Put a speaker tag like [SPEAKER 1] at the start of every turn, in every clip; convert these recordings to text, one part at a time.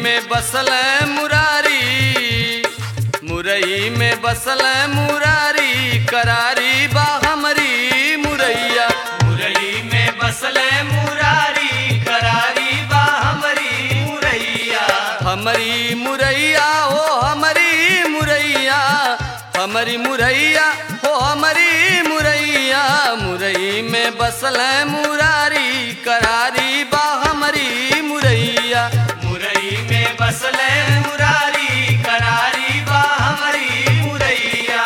[SPEAKER 1] में बसल मुरारी, मुरई में बसल मुरारी, करारी बा हमरी मुरैया।
[SPEAKER 2] मुरई में बसल मुरारी, करारी बा हमरी मुरैया।
[SPEAKER 1] हमारी मुरैया हो हमारी मुरैया, हमारी मुरैया हो हमारी मुरैया। मुरई में बसल मुरारी, करारी बा हमारी मुरैया।
[SPEAKER 2] मुरई में बसल मुरारी, करारी बा हमरी मुरैया।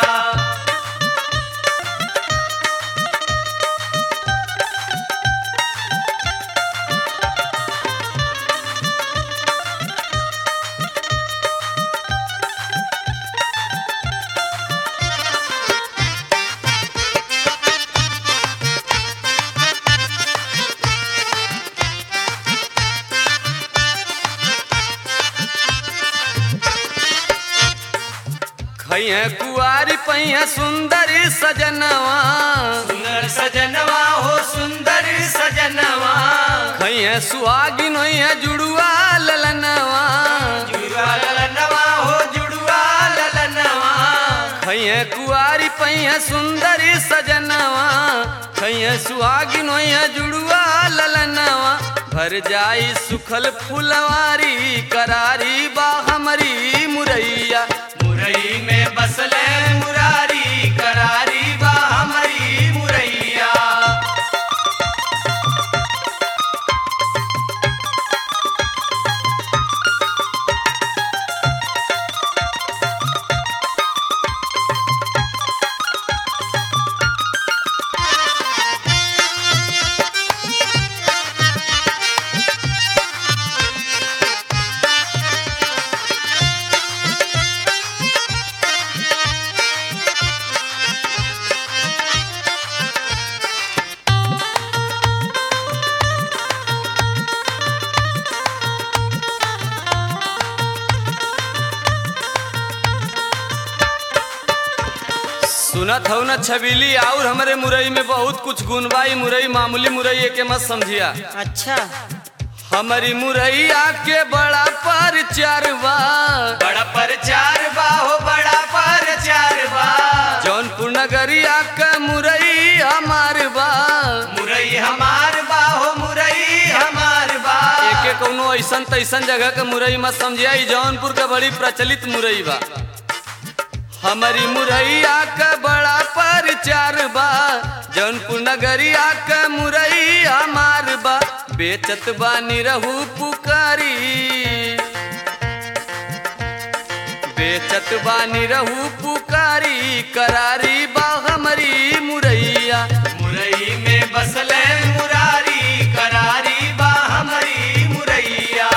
[SPEAKER 1] खैया कुआरी पैया सुंदर सजनवा,
[SPEAKER 2] सुंदर सजनवा हो सुंदर सजनवा।
[SPEAKER 1] खैया सुहागिन होइया जुड़ुआ ललनवा,
[SPEAKER 2] जुड़वा ललनवा हो जुड़वा ललनवा।
[SPEAKER 1] खैया कुआरी पैया सुंदर सजनवा, खैया सुहागिन होइया जुड़ुआ ललनवा। भर जाई सुखल फुलवारी, करारी बा हमारी मुरैया।
[SPEAKER 2] मुरई में बसल मुरारी, करारी बा हमरी मुरैया।
[SPEAKER 1] सुनत हो न छबीली और हमारे मुरई में बहुत कुछ गुण बा। मुरई मामूली मुरई के मत समझिया।
[SPEAKER 3] अच्छा
[SPEAKER 1] हमारी मुरैया के बड़ा परचार बा,
[SPEAKER 2] बड़ा परचार बा हो बड़ा परचार बा।
[SPEAKER 1] जौनपुर नगरिया का मुरई हमार बा,
[SPEAKER 2] मुरई हमार बा हो मुरई हमार बा।
[SPEAKER 1] एके कौनो ऐसन तैसन जगह के मुरई मत समझिया। ई जौनपुर का बड़ी प्रचलित मुरई बा। हमारी मुरैया का बड़ा परचार बा, जौनपुर नगरिया का मुरई हमार बा। बेचत बानी रहू पुकारी, बेचत बानी रहू पुकारी, करारी बा हमारी मुरैया।
[SPEAKER 2] मुरई में बसल मुरारी, करारी बा हमरी मुरैया।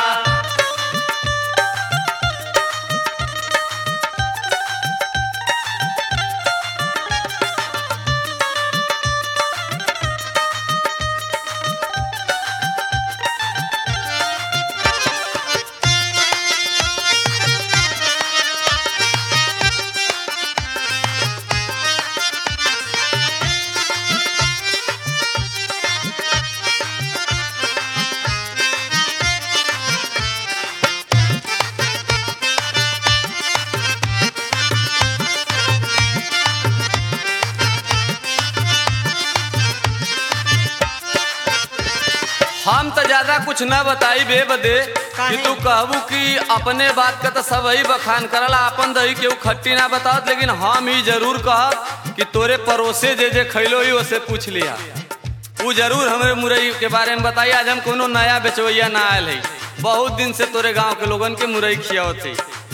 [SPEAKER 1] हम तो ज्यादा कुछ न बताई बे बदे कि तू कहबू कि अपने बात का तो सब ही बखान करला, अपन दही केहू खट्टी ना बतावत। लेकिन हम ही जरूर कहब कि तोरे पड़ोसे जे जे खैलो ही उसे पूछ लिया। वो जरूर हमारे मुरई के बारे में बताई। आज हम कोनो नया बेचवैया ना आयल है, बहुत दिन से तोरे गांव के लोगन के मुरई खियावत।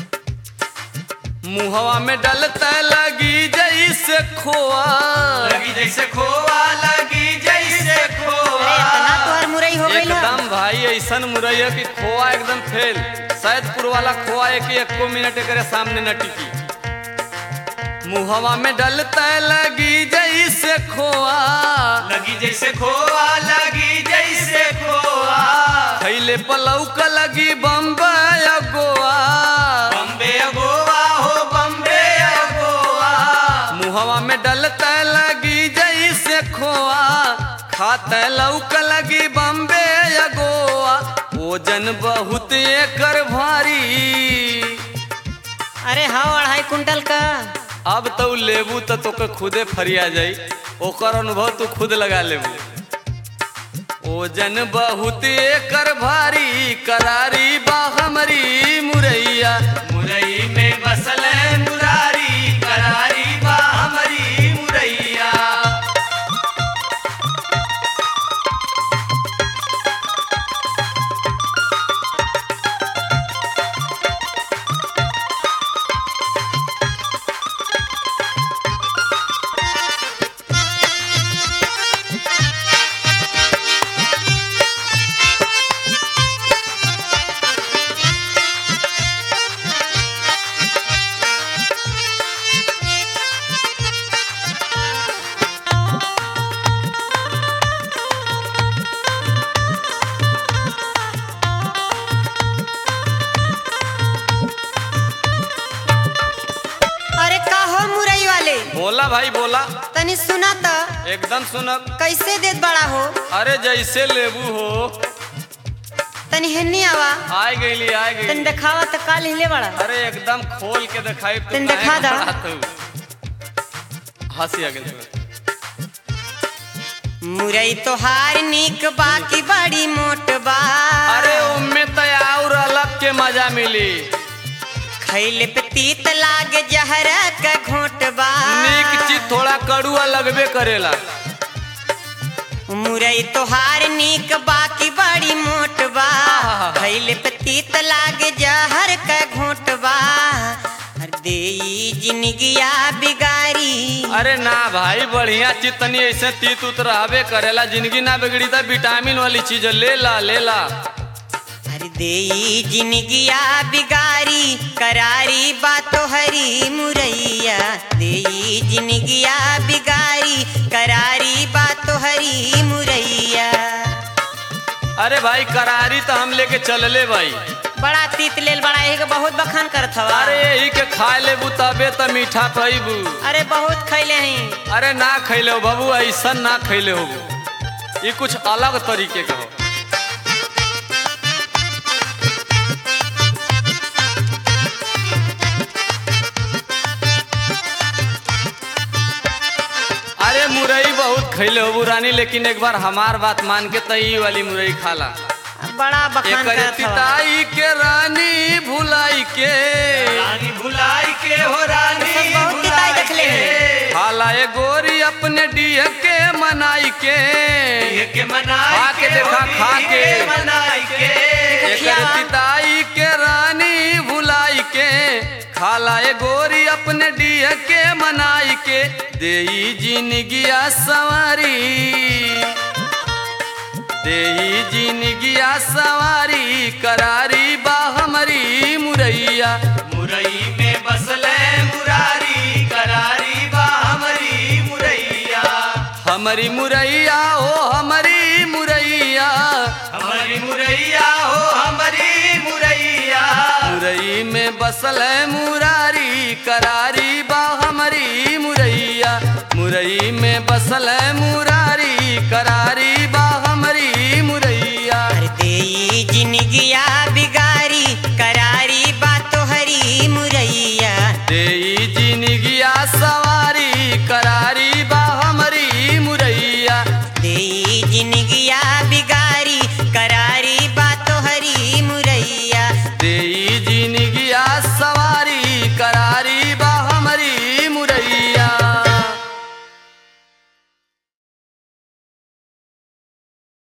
[SPEAKER 1] मुहवा में डलता लगी जैसे खोआ,
[SPEAKER 2] लगी जैसे खोआ, लगी जैसे खोआ।
[SPEAKER 3] इतना तोहर मुरई हो गई
[SPEAKER 1] एकदम भाई ऐसन मुरई है कि खोआ एकदम फेल। सैदपुर वाला खोआ एक मिनट एक सामने न टिकी। मुहवा में डलता लगी जैसे खोआ,
[SPEAKER 2] लगी जैसे खोआ, लगी जैसे खोआ।
[SPEAKER 1] खैले पलौक लगी बम्बई गोवा,
[SPEAKER 2] बम्बे गोवा हो बम्बे गोवा।
[SPEAKER 1] मुहवा में डलता लगी जैसे खोआ, खाते लौक लगी बम्बे गोवा। ओजन बहुत एकर भारी।
[SPEAKER 3] अरे हाँ 2.5 कुंटल का।
[SPEAKER 1] अब तो लेबू तो तोके खुदे फरिया जाई, ओकर अनुभव तू खुद लगा लेबू। ओजन बहुत एकर भारी करारी बा हमरी मुरैया।
[SPEAKER 2] मुरई में बसल मुरारी करारी बा हमारी मुरैया।
[SPEAKER 3] अरे का हो मुरई वाले,
[SPEAKER 1] बोला भाई बोला।
[SPEAKER 3] तनी सुना तो
[SPEAKER 1] एकदम सुनब।
[SPEAKER 3] कैसे देत बड़ा हो?
[SPEAKER 1] अरे जैसे लेबू हो।
[SPEAKER 3] तनी हेन्नी आवा,
[SPEAKER 1] आय गईली आय
[SPEAKER 3] तनी
[SPEAKER 1] गईली।
[SPEAKER 3] दिखावा तो काल हिले बड़ा।
[SPEAKER 1] अरे एकदम खोल के दिखाई तो
[SPEAKER 3] तनी दिखा दा।
[SPEAKER 1] हंसी आ गई।
[SPEAKER 3] मुरई तोहार नीक बाकी बड़ी मोट बा।
[SPEAKER 1] अरे उम्मे तो और अलग के मजा मिली।
[SPEAKER 3] खैले पे तीत लागे जहर का घोट बा।
[SPEAKER 1] नीक चीज थोड़ा कड़ुआ लगबे करेला।
[SPEAKER 3] मुरई तोहार नीक बाकी बड़ी मोट बा। खैले पे तीत लागे जहर का घोट बा। देई जिंदगिया बिगारी।
[SPEAKER 1] अरे ना भाई बढ़िया चीज तनी ऐसे तीत उत रहबे करेला। जिंदगी ना बिगड़ी तो विटामिन वाली चीज ले ला ले ला।
[SPEAKER 3] अरे देई जिंदगिया बिगारी करारी बातो हरी मुरैया। देई जिंदगिया बिगारी करारी बातो हरी मुरैया।
[SPEAKER 1] अरे भाई करारी तो हम लेके चलले भाई।
[SPEAKER 3] बड़ा तीत लेल बड़ा एक बहुत बखान करत हवा।
[SPEAKER 1] अरे यही के खाए लेबू तबे तो मीठा पैबू।
[SPEAKER 3] अरे बहुत खैले हैं।
[SPEAKER 1] अरे ना खैले हो बाबू, ऐसा ना खैले हो। ये कुछ अलग तरीके का हो। अरे मुरई बहुत खैले हो रानी, लेकिन एक बार हमार बात मान के तई वाली मुरई खाला।
[SPEAKER 3] बड़ा बखान
[SPEAKER 1] एकर
[SPEAKER 3] करत हवा।
[SPEAKER 1] तिताई के रानी भुलाई के।
[SPEAKER 2] रानी भुलाई के हो रानी
[SPEAKER 3] सब बहुत तिताई देखले हैं।
[SPEAKER 1] खाला ए गोरी अपने डीह के मनाई के।
[SPEAKER 2] के मनाई
[SPEAKER 1] खा के देखा खा के।
[SPEAKER 2] मनाई के
[SPEAKER 1] एकर तिताई के रानी भुलाई के। खाला ए गोरी अपने डीह के मनाई के। देई जिंदगिया सवारी। देई जिंदगिया सवारी करारी बा हमरी मुरैया।
[SPEAKER 2] मुरई में बसले मुरारी करारी बा हमारी मुरैया।
[SPEAKER 1] हमारी मुरैया हो हमारी मुरैया।
[SPEAKER 2] हमारी मुरैया हो हमारी मुरैया।
[SPEAKER 1] मुरई में बसल है मुरारी करारी बा हमारी मुरैया। मुरई में बसल है मुरारी करारी